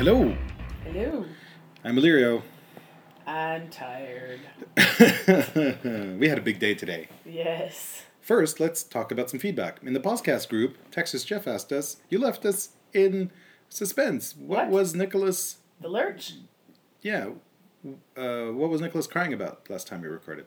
Hello. Hello. I'm Illyrio. I'm tired. We had a big day today. Yes. First, let's talk about some feedback. In the podcast group, Texas Jeff asked us, you left us in suspense. What was Nicholas... The lurch? Yeah. What was Nicholas crying about last time we recorded?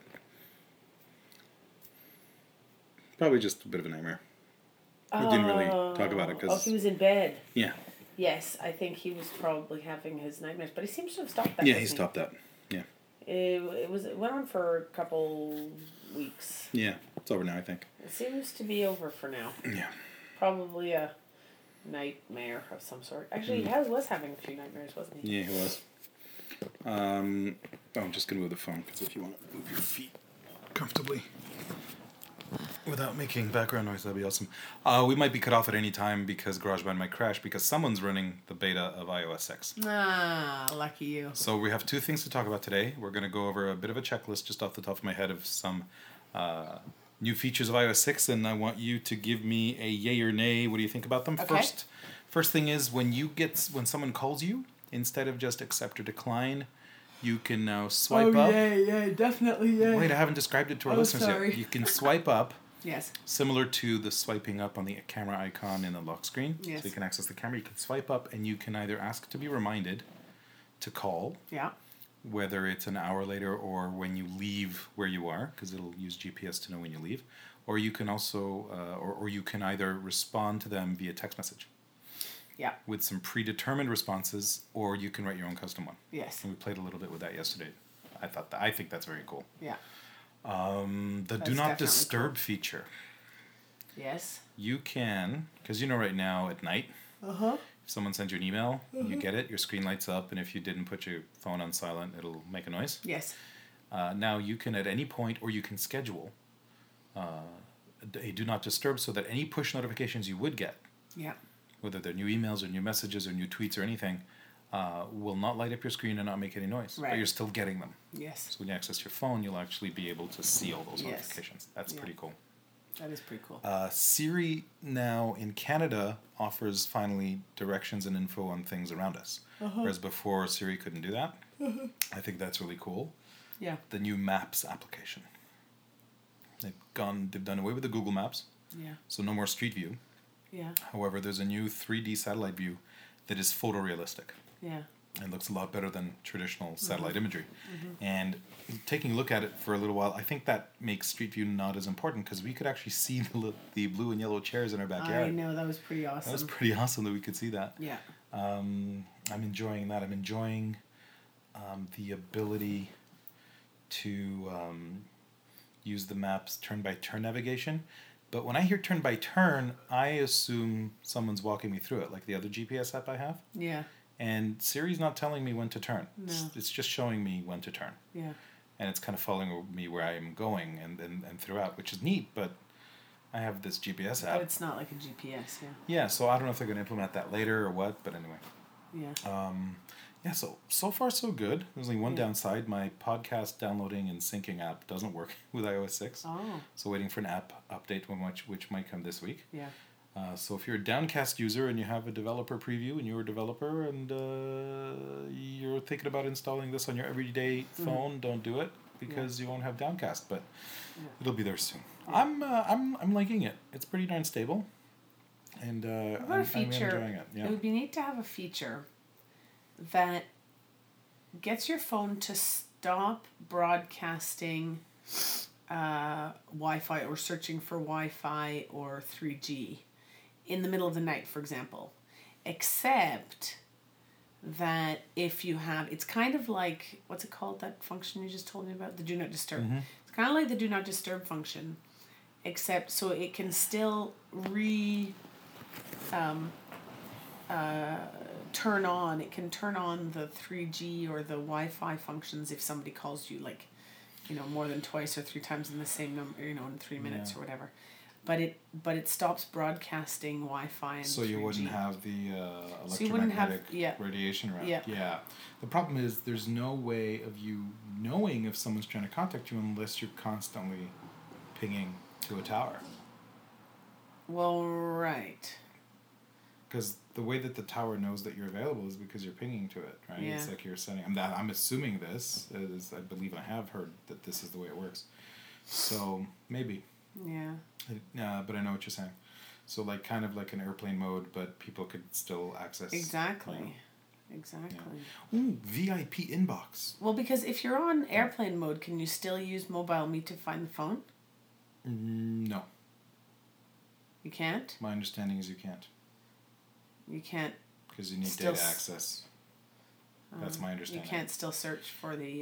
Probably just a bit of a nightmare. We didn't really talk about it because... Oh, he was in bed. Yeah. Yes, I think he was probably having his nightmares, but he seems to have stopped that. Yeah, he stopped that. Yeah. It went on for a couple weeks. Yeah, it's over now, I think. It seems to be over for now. Yeah. Probably a nightmare of some sort. Actually, he was having a few nightmares, wasn't he? Yeah, he was. I'm just going to move the phone, because if you want to move your feet comfortably without making background noise, that'd be awesome. We might be cut off at any time because GarageBand might crash because someone's running the beta of iOS 6. Ah, lucky you. So we have two things to talk about today. We're going to go over a bit of a checklist just off the top of my head of some new features of iOS 6, and I want you to give me a yay or nay. What do you think about them? Okay. First thing is when someone calls you, instead of just accept or decline, you can now swipe up. Oh, yay, definitely yay. Wait, I haven't described it to our listeners yet. You can swipe up. Yes. Similar to the swiping up on the camera icon in the lock screen. Yes. So you can access the camera, you can swipe up, and you can either ask to be reminded to call. Yeah. Whether it's an hour later or when you leave where you are, because it'll use GPS to know when you leave. Or you can also, or you can either respond to them via text message. Yeah. With some predetermined responses, or you can write your own custom one. Yes. And we played a little bit with that yesterday. I think that's very cool. Yeah. The Do Not Disturb feature. Yes. You can, because right now at night, if someone sends you an email, you get it, your screen lights up, and if you didn't put your phone on silent, it'll make a noise. Yes. Now you can at any point, or you can schedule a Do Not Disturb so that any push notifications you would get, yeah, whether they're new emails or new messages or new tweets or anything, will not light up your screen and not make any noise. Right. But you're still getting them. Yes. So when you access your phone, you'll actually be able to see all those notifications. That's pretty cool. That is pretty cool. Siri now in Canada offers finally directions and info on things around us. Whereas before Siri couldn't do that. I think that's really cool. Yeah. The new Maps application. They've done away with the Google Maps. Yeah. So no more Street View. Yeah. However, there's a new 3D satellite view that is photorealistic. Yeah. And looks a lot better than traditional satellite imagery. And taking a look at it for a little while, I think that makes Street View not as important because we could actually see the blue and yellow chairs in our backyard. I know, that was pretty awesome. That was pretty awesome that we could see that. Yeah. I'm enjoying that. I'm enjoying the ability to use the maps turn-by-turn navigation. But when I hear turn-by-turn, I assume someone's walking me through it, like the other GPS app I have. Yeah. And Siri's not telling me when to turn. No. It's just showing me when to turn. Yeah. And it's kind of following me where I am going and throughout, which is neat, but I have this GPS app. But it's not like a GPS, yeah. Yeah, so I don't know if they're going to implement that later or what, but anyway. Yeah. So far so good. There's only one downside. My podcast downloading and syncing app doesn't work with iOS 6. Oh. So waiting for an app update which might come this week. Yeah. So if you're a Downcast user and you have a developer preview and you're a developer and you're thinking about installing this on your everyday phone, don't do it because you won't have Downcast, but it'll be there soon. Yeah. I'm liking it. It's pretty darn stable, and I'm enjoying it. Yeah. It would be neat to have a feature that gets your phone to stop broadcasting Wi-Fi or searching for Wi-Fi or 3G in the middle of the night, for example. Except that if you have, it's kind of like, what's it called, that function you just told me about? The Do Not Disturb. Mm-hmm. It's kind of like the Do Not Disturb function, except so it can still turn on. It can turn on the 3G or the Wi-Fi functions if somebody calls you, like, more than twice or three times in the same number, in 3 minutes or whatever. But it stops broadcasting Wi-Fi and so 3G. you wouldn't have the electromagnetic radiation around. Yeah. The problem is there's no way of you knowing if someone's trying to contact you unless you're constantly pinging to a tower. Well, right. because the way that the tower knows that you're available is because you're pinging to it, right? Yeah. It's like you're sending. I'm assuming this is. I believe I have heard that this is the way it works. So maybe. Yeah. But I know what you're saying. So like kind of like an airplane mode, but people could still access. Exactly. Exactly. Yeah. Ooh, VIP inbox. Well, because if you're on airplane mode, can you still use Mobile Me to find the phone? No. You can't? My understanding is you can't. You can't. Because you need Still data access. That's my understanding. You can't still search for the...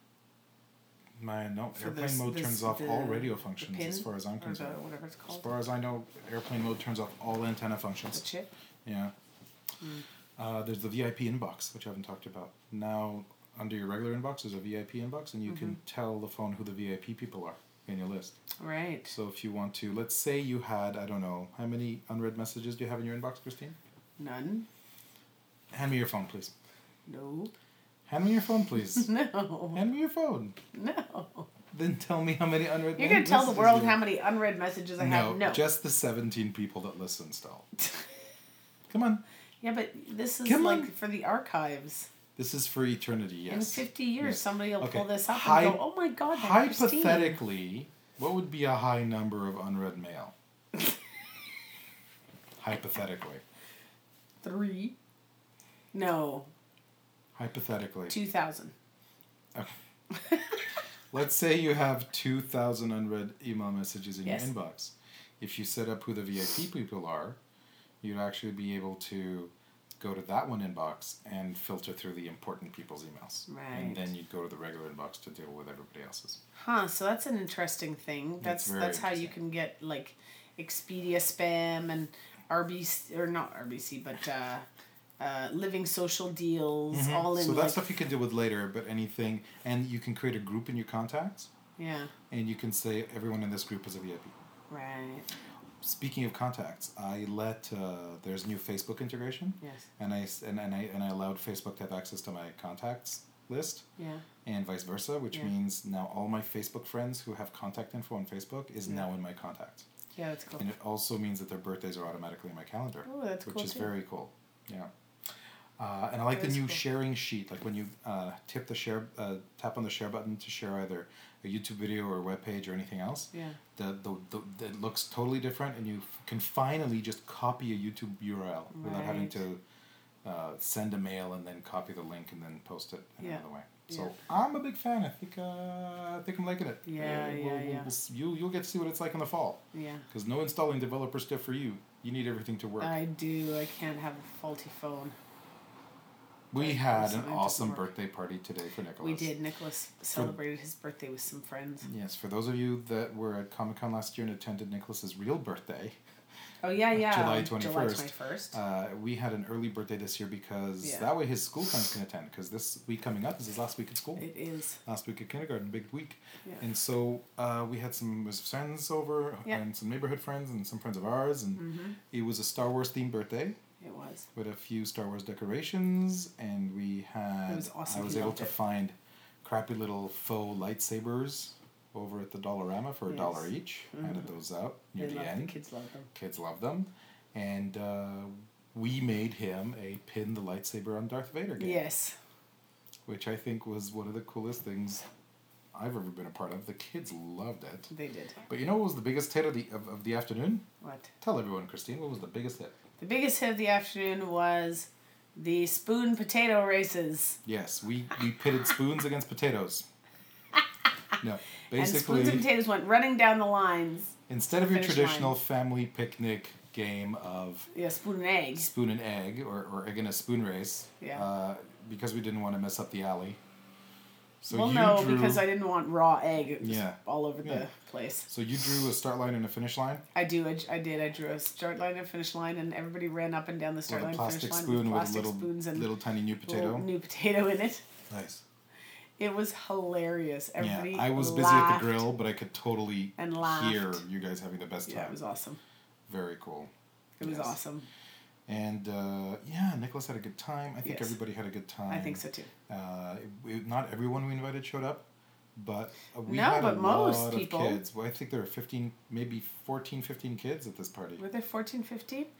Airplane mode turns off all radio functions pin, as far as I'm concerned. or whatever it's As called. far as I know, airplane mode turns off all antenna functions. The chip? Yeah. There's the VIP inbox, which I haven't talked about. Now, under your regular inbox, there's a VIP inbox, and you can tell the phone who the VIP people are in your list. Right. So if you want to, let's say you had, I don't know, how many unread messages do you have in your inbox, Christine? None. Hand me your phone, please. No. Hand me your phone, please. No. Hand me your phone. No. Then tell me how many unread You're going to tell the world you how many unread messages I have? No. Just the 17 people that listen still. Come on. Yeah, but this is Come like on. for the archives. This is for eternity, yes. In 50 years, Yes. somebody will Okay. pull this up and go, oh my God, that's Christine. Hypothetically, what would be a high number of unread mail? Hypothetically. 3. No. Hypothetically. 2,000. Let's say you have 2,000 unread email messages in Yes. your inbox. If you set up who the VIP people are, you'd actually be able to go to that one inbox and filter through the important people's emails. Right. And then you'd go to the regular inbox to deal with everybody else's. Huh, so that's an interesting thing. That's very That's how you interesting. can get like Expedia spam and RBC, or not RBC, but Living Social Deals, all in So that like, stuff you can deal with later, but anything, and you can create a group in your contacts, yeah, and you can say everyone in this group is a VIP. right, Speaking of contacts, I let there's new Facebook integration, yes, and I allowed Facebook to have access to my contacts list, yeah, and vice versa, which Yeah. means now all my Facebook friends who have contact info on Facebook is Yeah. now in my contacts, yeah, that's cool. and it also means that their birthdays are automatically in my calendar, Oh, that's which cool is too. very cool. Yeah. And I like That the is new cool. sharing sheet. Like when you tap on the share button to share either a YouTube video or a web page or anything else. Yeah, It looks totally different, and you can finally just copy a YouTube URL without having Right. to send a mail and then copy the link and then post it Yeah. another way. So Yeah. I'm a big fan. I think I'm liking it. Yeah, yeah. You'll get to see what it's like in the fall. yeah. Because no installing developer stuff for you. You need everything to work. I do. I can't have a faulty phone. We had an Something awesome doesn't work. birthday party today for Nicholas. We did. Nicholas celebrated his birthday with some friends. Yes, for those of you that were at Comic-Con last year and attended Nicholas's real birthday, Oh yeah, yeah. July July 21st. 21st. We had an early birthday this year because Yeah. that way his school friends can attend. Because this week coming up is his last week at school. It is. Last week at kindergarten, big week. Yeah. And so we had some his friends over Yeah. and some neighborhood friends and some friends of ours. And it was a Star Wars themed birthday It was. with a few Star Wars decorations. And we had... It was awesome. I was He able loved to it. find crappy little faux lightsabers over at the Dollarama for $1 Yes. each. Handed those out near They the loved end. The kids loved them. Kids love them. And we made him a pin the lightsaber on Darth Vader game. Yes. Which I think was one of the coolest things I've ever been a part of. The kids loved it. They did. But you know what was the biggest hit of the afternoon? What? Tell everyone, Christine, what was the biggest hit? The biggest hit of the afternoon was the spoon potato races. Yes, we pitted spoons against potatoes. No, And basically, spoons and potatoes went running down the lines. instead of your finish traditional line. family picnic game of Yeah, spoon and egg. spoon and egg or egg in a spoon race, Yeah. because we didn't want to mess up the alley. So well, you no, drew, because I didn't want raw egg. It was Yeah. all over Yeah. the place. So you drew a start line and a finish line I did. I drew a start line and finish line, and everybody ran up and down the start with a line and finish plastic line spoon with a plastic little spoons and little tiny new potato. little new potato in it. Nice. It was hilarious. Everybody Yeah, I was busy at laughed the grill, but I could totally and laughed. hear you guys having the best time. Yeah, it was awesome. Very cool. It was Yes. awesome. And yeah, Nicholas had a good time. I think Yes. everybody had a good time. I think so too. Not everyone we invited showed up, but we No, had but a most lot people- of kids. Well, I think there were 15, maybe 14, 15 kids at this party. Were there 14, 15?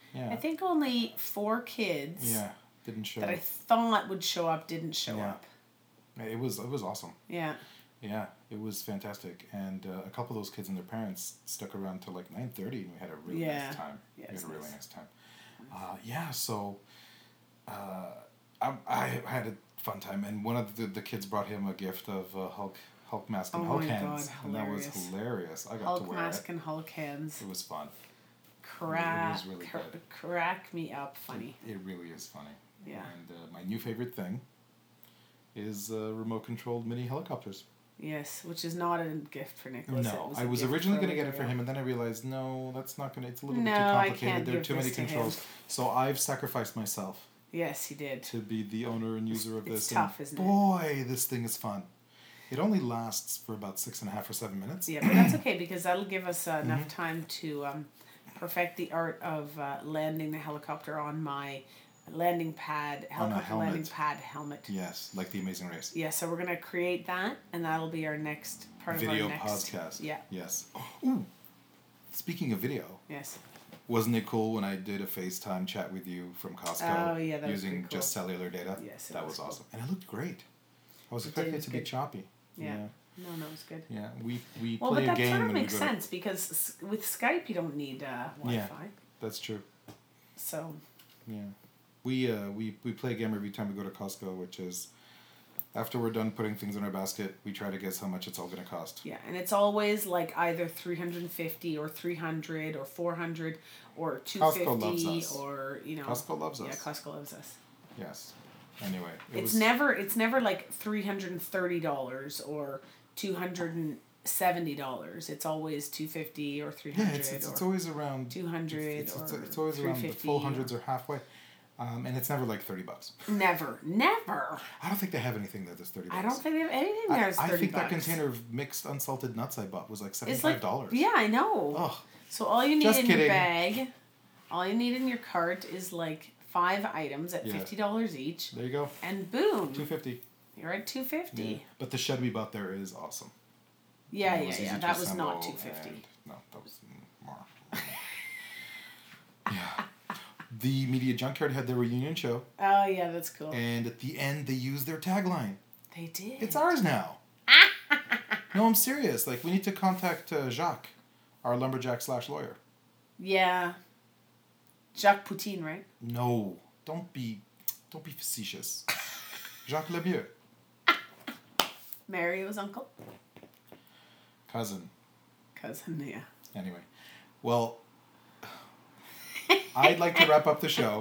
Yeah. I think only 4 kids Yeah. Didn't show. that I thought would show up didn't show up. It was awesome. Yeah. Yeah, it was fantastic, and a couple of those kids and their parents stuck around till like 9:30, and we had a really nice time. Yeah, we had a really nice. nice time. So I had a fun time, and one of the kids brought him a gift of Hulk mask and Hulk hands, and that was hilarious. I got Hulk to wear mask it. and Hulk hands. It was fun. Crack, It was really good. Crack me up, funny. It really is funny. Yeah. And my new favorite thing is remote controlled mini helicopters. Yes, which is not a gift for Nicholas. No, I was originally going to get it for him, and then I realized, no, that's not going to, it's a little bit too No, I complicated. can't There are give too many this to controls. him. So I've sacrificed myself Yes, he did. to be the owner and user of this. It's tough, isn't it? Boy, this thing is fun. It only lasts for about 6.5 or 7 minutes. Yeah, but that's okay because that'll give us Mm-hmm. enough time to perfect the art of landing the helicopter on my landing pad, helicopter landing pad helmet. Yes, like The Amazing Race. Yeah, so we're gonna create that, and that'll be our next part Video of our next podcast. Yeah. Yes. Ooh. Speaking of video, Yes. wasn't it cool when I did a FaceTime chat with you from Costco Oh, yeah, that was using pretty cool. just cellular data? Yes, it that was was cool. awesome, and it looked great. I was It expecting did, it to be good. choppy. Yeah. No, it's good. Yeah, we Well, play but a that game kind of when we makes go sense because with Skype you don't need Wi-Fi. That's true. So. Yeah, we play a game every time we go to Costco, which is after we're done putting things in our basket, we try to guess how much it's all going to cost. Yeah, and it's always like either 350 or 300 or 400 or 250 Costco loves us. or Costco loves us. Yeah, Costco loves us. Yes. Anyway, It's never like $330 or $270. It's always $250 or 300 it's always around 200 It's or always around the 350 full hundreds or halfway, and it's never like $30. Never. I don't think they have anything that is $30. I don't think they have anything there. I think that $30. container of mixed unsalted nuts I bought was like $75. It's like, yeah, I know. Oh, So all you need Just in kidding. your bag, all you need in your cart is like 5 items at Yeah. $50 each, there you go. and boom, $250. you're at $250. Yeah. But the shed we bought there is awesome. Yeah, And it was easy to that was not assemble, $250. and- No, that was more. Yeah. The Media Junkyard had their reunion show, Oh yeah, that's cool. and at the end they used their tagline. They did. It's ours now. No, I'm serious. Like, we need to contact Jacques, our lumberjack / lawyer. Yeah. Jacques Poutine, right? No, don't be facetious. Jacques Lemieux, Mario's uncle, cousin. cousin. Yeah. Anyway, well, I'd like to wrap up the show,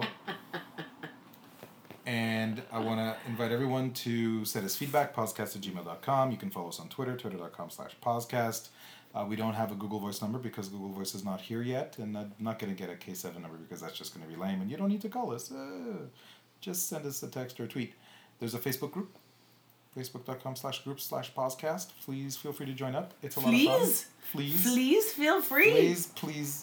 and I want to invite everyone to send us feedback, podcast@gmail.com. You can follow us on Twitter, twitter.com/podcast. We don't have a Google Voice number because Google Voice is not here yet, and I'm not going to get a K7 number because that's just going to be lame, and you don't need to call us. Just send us a text or a tweet. There's a Facebook group, facebook.com/groups/podcast. Please feel free to join up. It's a lot of fun. Please. Please feel free. Please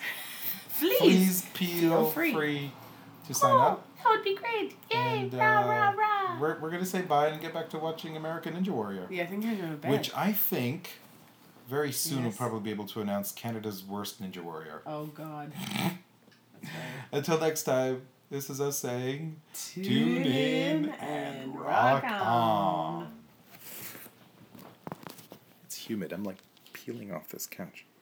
Feel feel free. free to sign up. That would be great. Yay. And, rah, rah, rah. We're going to say bye and get back to watching American Ninja Warrior. Yeah, I think I'm going to bed. Which I think very soon Yes. we'll probably be able to announce Canada's worst Ninja Warrior. Oh, God. That's right. Until next time, this is us saying, Tune in and rock on. It's humid. I'm like peeling off this couch.